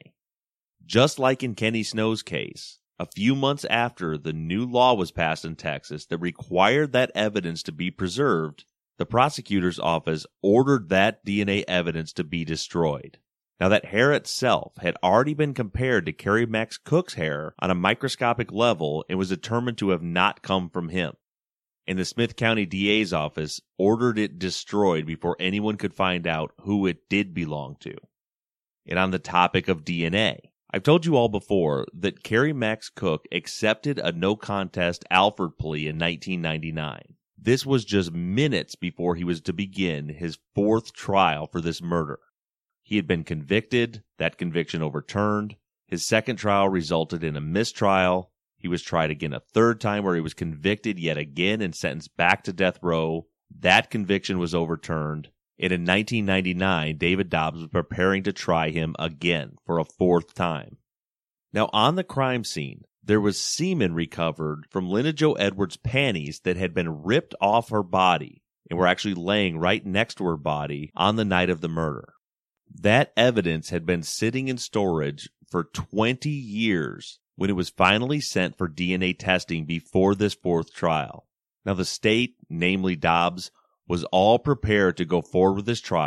Just like in Kenny Snow's case, a few months after the new law was passed in Texas that required that evidence to be preserved, the prosecutor's office ordered that DNA evidence to be destroyed. Now, that hair itself had already been compared to Kerry Max Cook's hair on a microscopic level and was determined to have not come from him. And the Smith County DA's office ordered it destroyed before anyone could find out who it did belong to. And on the topic of DNA, I've told you all before that Kerry Max Cook accepted a no-contest Alford plea in 1999. This was just minutes before he was to begin his 4th trial for this murder. He had been convicted, that conviction overturned. His 2nd trial resulted in a mistrial. He was tried again a 3rd time where he was convicted yet again and sentenced back to death row. That conviction was overturned. And in 1999, David Dobbs was preparing to try him again for a 4th time. Now, on the crime scene, there was semen recovered from Linda Jo Edwards' panties that had been ripped off her body and were actually laying right next to her body on the night of the murder. That evidence had been sitting in storage for 20 years when it was finally sent for DNA testing before this 4th trial. Now, the state, namely Dobbs, was all prepared to go forward with this trial,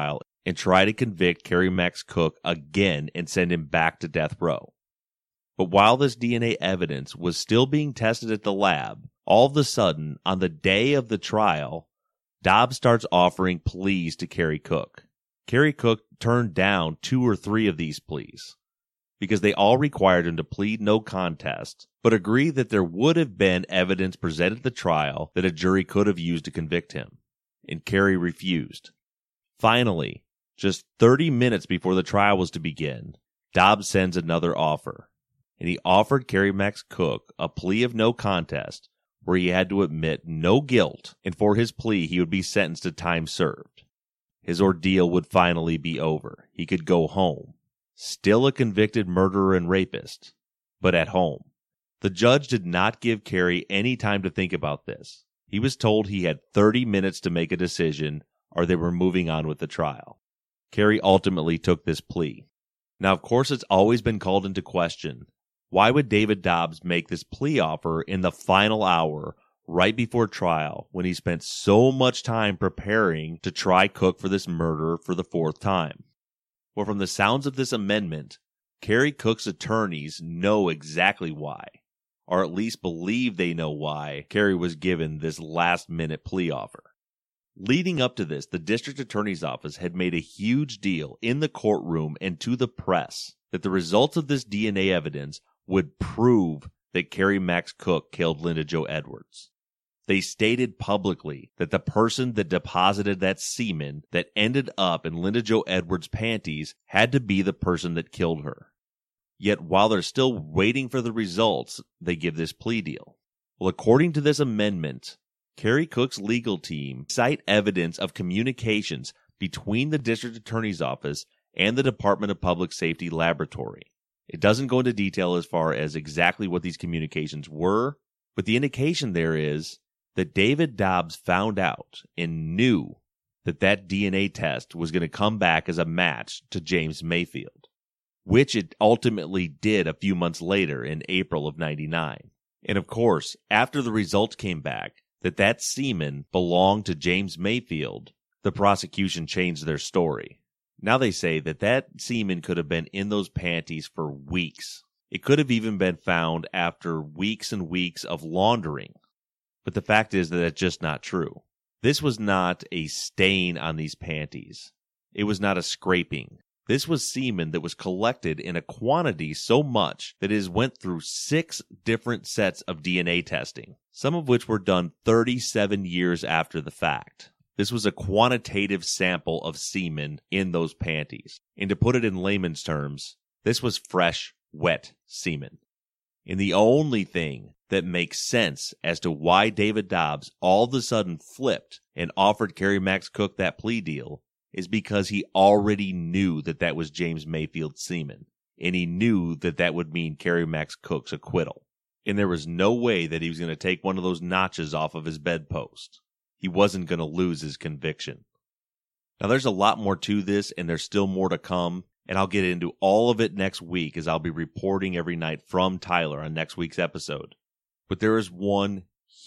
and try to convict Kerry Max Cook again and send him back to death row. But while this DNA evidence was still being tested at the lab, all of a sudden, on the day of the trial, Dobbs starts offering pleas to Kerry Cook. Kerry Cook turned down 2 or 3 of these pleas because they all required him to plead no contest, but agreed that there would have been evidence presented at the trial that a jury could have used to convict him, and Kerry refused. Finally, just 30 minutes before the trial was to begin, Dobbs sends another offer, and he offered Kerry Max Cook a plea of no contest where he had to admit no guilt, and for his plea he would be sentenced to time served. His ordeal would finally be over. He could go home. Still a convicted murderer and rapist, but at home. The judge did not give Kerry any time to think about this. He was told he had 30 minutes to make a decision, or they were moving on with the trial. Kerry ultimately took this plea. Now, of course, it's always been called into question. Why would David Dobbs make this plea offer in the final hour, right before trial, when he spent so much time preparing to try Cook for this murder for the 4th time? Well, from the sounds of this amendment, Kerry Cook's attorneys know exactly why, or at least believe they know why Kerry was given this last-minute plea offer. Leading up to this, the district attorney's office had made a huge deal in the courtroom and to the press that the results of this DNA evidence would prove that Kerry Max Cook killed Linda Jo Edwards. They stated publicly that the person that deposited that semen that ended up in Linda Jo Edwards' panties had to be the person that killed her. Yet while they're still waiting for the results, they give this plea deal. Well, according to this amendment, Kerry Cook's legal team cite evidence of communications between the district attorney's office and the Department of Public Safety laboratory. It doesn't go into detail as far as exactly what these communications were, but the indication there is that David Dobbs found out and knew that that DNA test was going to come back as a match to James Mayfield, which it ultimately did a few months later in April of '99. And of course, after the results came back that semen belonged to James Mayfield, the prosecution changed their story. Now they say that semen could have been in those panties for weeks. It could have even been found after weeks and weeks of laundering. But the fact is that that's just not true. This was not a stain on these panties. It was not a scraping. This was semen that was collected in a quantity so much that it has went through 6 different sets of DNA testing, some of which were done 37 years after the fact. This was a quantitative sample of semen in those panties. And to put it in layman's terms, this was fresh, wet semen. And the only thing that makes sense as to why David Dobbs all of a sudden flipped and offered Kerry Max Cook that plea deal is because he already knew that was James Mayfield's semen. And he knew that would mean Kerry Max Cook's acquittal. And there was no way that he was going to take one of those notches off of his bedpost. He wasn't going to lose his conviction. Now, there's a lot more to this, and there's still more to come. And I'll get into all of it next week as I'll be reporting every night from Tyler on next week's episode. But there is one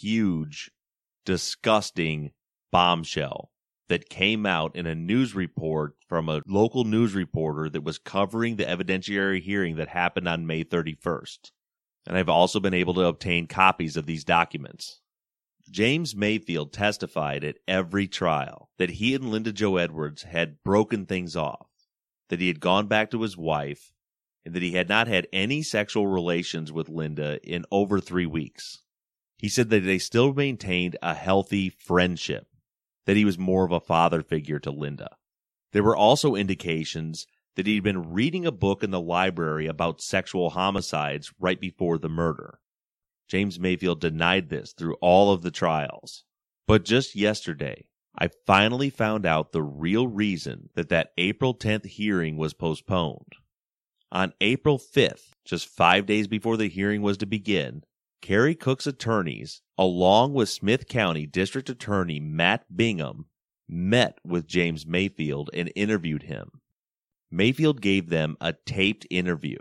huge, disgusting bombshell that came out in a news report from a local news reporter that was covering the evidentiary hearing that happened on May 31st. And I've also been able to obtain copies of these documents. James Mayfield testified at every trial that he and Linda Jo Edwards had broken things off, that he had gone back to his wife, and that he had not had any sexual relations with Linda in over 3 weeks. He said that they still maintained a healthy friendship, that he was more of a father figure to Linda. There were also indications that he'd been reading a book in the library about sexual homicides right before the murder. James Mayfield denied this through all of the trials. But just yesterday, I finally found out the real reason that April 10th hearing was postponed. On April 5th, just 5 days before the hearing was to begin, Kerry Cook's attorneys, along with Smith County District Attorney Matt Bingham, met with James Mayfield and interviewed him. Mayfield gave them a taped interview.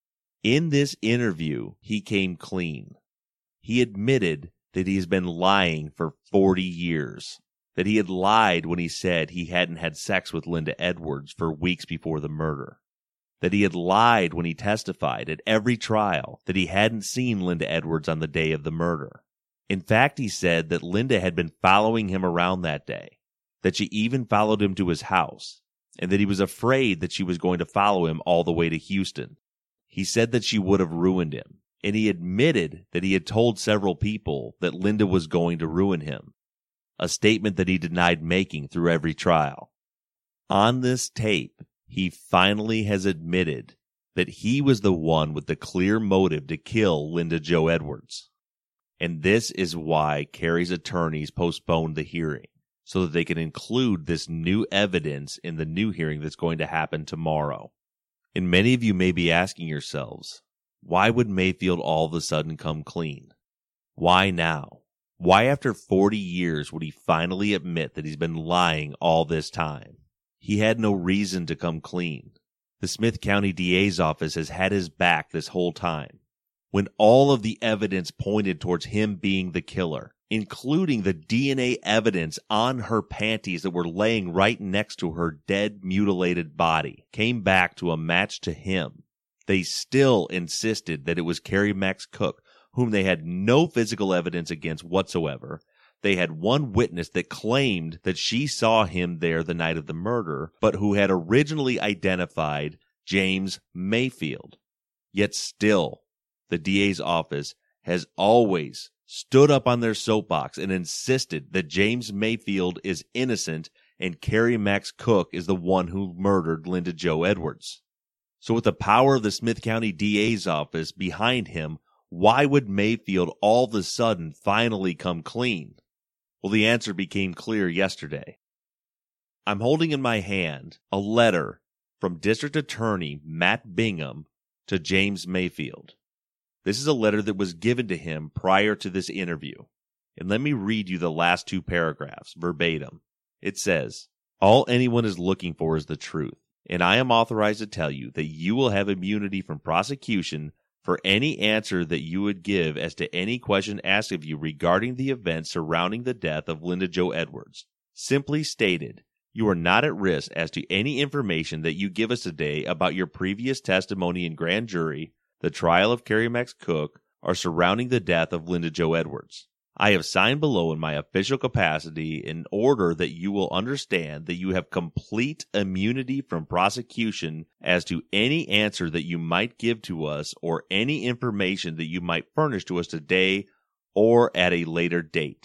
In this interview, he came clean. He admitted that he has been lying for 40 years. that he had lied when he said he hadn't had sex with Linda Edwards for weeks before the murder, that he had lied when he testified at every trial that he hadn't seen Linda Edwards on the day of the murder. In fact, he said that Linda had been following him around that day, that she even followed him to his house, and that he was afraid that she was going to follow him all the way to Houston. He said that she would have ruined him, and he admitted that he had told several people that Linda was going to ruin him, a statement that he denied making through every trial. On this tape, he finally has admitted that he was the one with the clear motive to kill Linda Jo Edwards. And this is why Carrie's attorneys postponed the hearing, so that they can include this new evidence in the new hearing that's going to happen tomorrow. And many of you may be asking yourselves, why would Mayfield all of a sudden come clean? Why now? Why after 40 years would he finally admit that he's been lying all this time? He had no reason to come clean. The Smith County DA's office has had his back this whole time. When all of the evidence pointed towards him being the killer, including the DNA evidence on her panties that were laying right next to her dead, mutilated body, came back to a match to him, they still insisted that it was Kerry Max Cook, whom they had no physical evidence against whatsoever. They had one witness that claimed that she saw him there the night of the murder, but who had originally identified James Mayfield. Yet still, the DA's office has always stood up on their soapbox and insisted that James Mayfield is innocent and Kerry Max Cook is the one who murdered Linda Jo Edwards. So with the power of the Smith County DA's office behind him, why would Mayfield all of a sudden finally come clean? Well, the answer became clear yesterday. I'm holding in my hand a letter from District Attorney Matt Bingham to James Mayfield. This is a letter that was given to him prior to this interview. And let me read you the last two paragraphs verbatim. It says, "All anyone is looking for is the truth, and I am authorized to tell you that you will have immunity from prosecution for any answer that you would give as to any question asked of you regarding the events surrounding the death of Linda Jo Edwards. Simply stated, you are not at risk as to any information that you give us today about your previous testimony in grand jury, the trial of Kerry Max Cook, or surrounding the death of Linda Jo Edwards. I have signed below in my official capacity in order that you will understand that you have complete immunity from prosecution as to any answer that you might give to us or any information that you might furnish to us today or at a later date."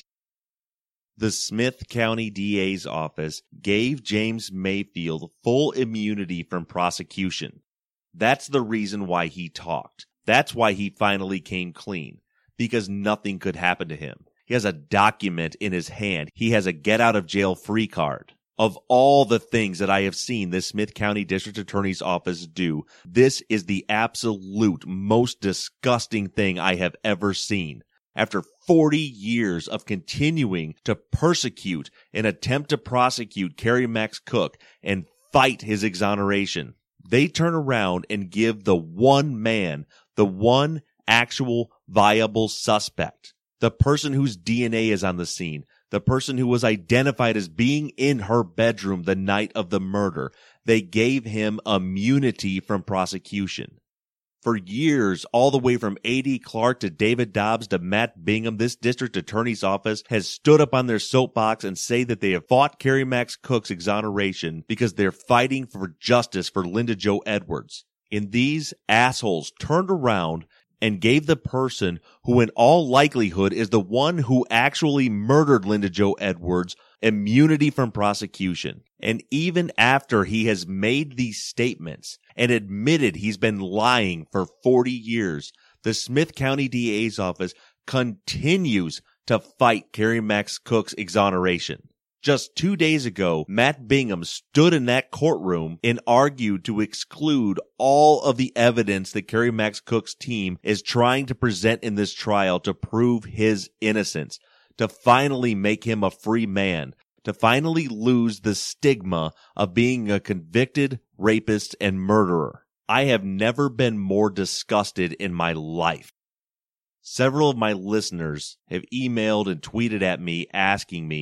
The Smith County DA's office gave James Mayfield full immunity from prosecution. That's the reason why he talked. That's why he finally came clean. Because nothing could happen to him. He has a document in his hand. He has a get-out-of-jail-free card. Of all the things that I have seen this Smith County District Attorney's Office do, this is the absolute most disgusting thing I have ever seen. After 40 years of continuing to persecute and attempt to prosecute Kerry Max Cook and fight his exoneration, they turn around and give the one man, the one actual viable suspect, the person whose DNA is on the scene, the person who was identified as being in her bedroom the night of the murder, they gave him immunity from prosecution. For years, all the way from A.D. Clark to David Dobbs to Matt Bingham, this district attorney's office has stood up on their soapbox and say that they have fought Kerry Max Cook's exoneration because they're fighting for justice for Linda Jo Edwards. And these assholes turned around and gave the person who in all likelihood is the one who actually murdered Linda Jo Edwards immunity from prosecution. And even after he has made these statements and admitted he's been lying for 40 years, the Smith County DA's office continues to fight Kerry Max Cook's exoneration. Just 2 days ago, Matt Bingham stood in that courtroom and argued to exclude all of the evidence that Kerry Max Cook's team is trying to present in this trial to prove his innocence, to finally make him a free man, to finally lose the stigma of being a convicted rapist and murderer. I have never been more disgusted in my life. Several of my listeners have emailed and tweeted at me asking me,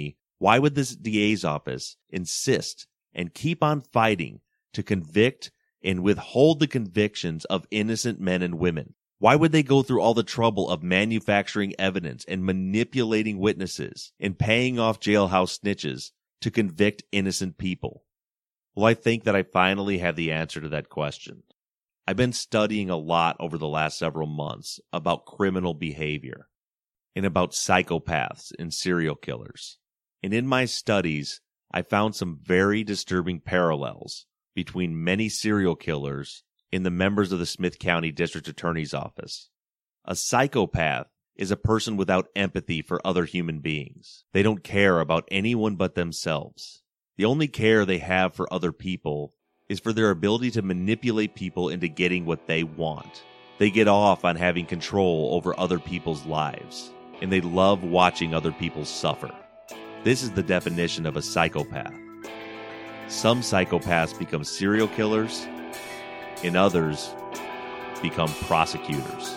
Why would this DA's office insist and keep on fighting to convict and withhold the convictions of innocent men and women? Why would they go through all the trouble of manufacturing evidence and manipulating witnesses and paying off jailhouse snitches to convict innocent people? Well, I think that I finally have the answer to that question. I've been studying a lot over the last several months about criminal behavior and about psychopaths and serial killers. And in my studies, I found some very disturbing parallels between many serial killers and the members of the Smith County District Attorney's Office. A psychopath is a person without empathy for other human beings. They don't care about anyone but themselves. The only care they have for other people is for their ability to manipulate people into getting what they want. They get off on having control over other people's lives, and they love watching other people suffer. This is the definition of a psychopath. Some psychopaths become serial killers, and others become prosecutors.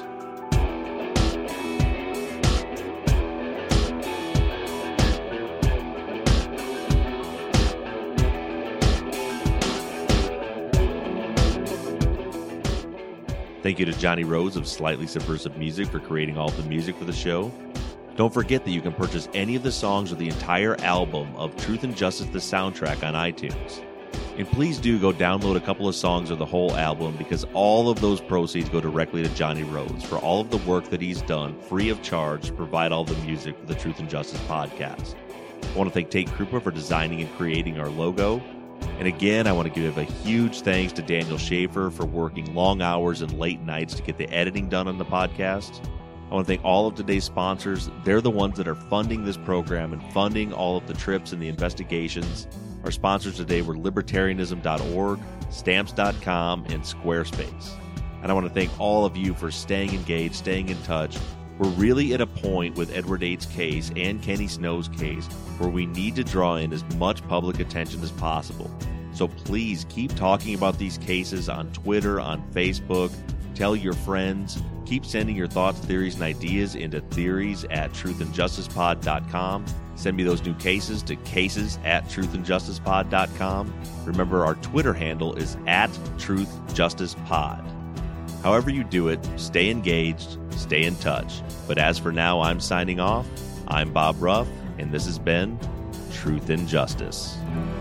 Thank you to Johnny Rose of Slightly Subversive Music for creating all of the music for the show. Don't forget that you can purchase any of the songs or the entire album of Truth and Justice, the soundtrack, on iTunes. And please do go download a couple of songs or the whole album, because all of those proceeds go directly to Johnny Rose for all of the work that he's done free of charge to provide all the music for the Truth and Justice podcast. I want to thank Tate Krupa for designing and creating our logo. And again, I want to give a huge thanks to Daniel Schaefer for working long hours and late nights to get the editing done on the podcast. I want to thank all of today's sponsors. They're the ones that are funding this program and funding all of the trips and the investigations. Our sponsors today were libertarianism.org, stamps.com, and Squarespace. And I want to thank all of you for staying engaged, staying in touch. We're really at a point with Edward Ate's case and Kenny Snow's case where we need to draw in as much public attention as possible. So please keep talking about these cases on Twitter, on Facebook. Tell your friends. Keep sending your thoughts, theories, and ideas into theories@truthandjusticepod.com. Send me those new cases to cases@truthandjusticepod.com. Remember, our Twitter handle is @truthjusticepod. However you do it, stay engaged, stay in touch. But as for now, I'm signing off. I'm Bob Ruff, and this has been Truth and Justice.